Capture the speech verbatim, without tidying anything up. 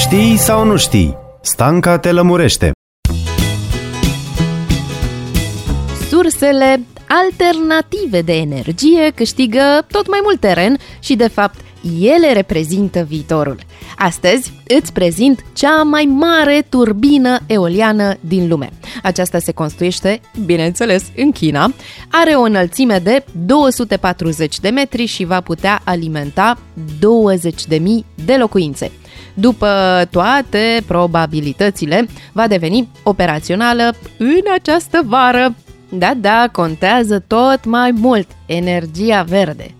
Știi sau nu știi? Stanca te lămurește. Sursele alternative de energie câștigă tot mai mult teren și, de fapt, ele reprezintă viitorul. Astăzi îți prezint cea mai mare turbină eoliană din lume. Aceasta se construiește, bineînțeles, în China, are o înălțime de două sute patruzeci de metri și va putea alimenta douăzeci de mii de locuințe. După toate probabilitățile, va deveni operațională în această vară. Da, da, contează tot mai mult energia verde.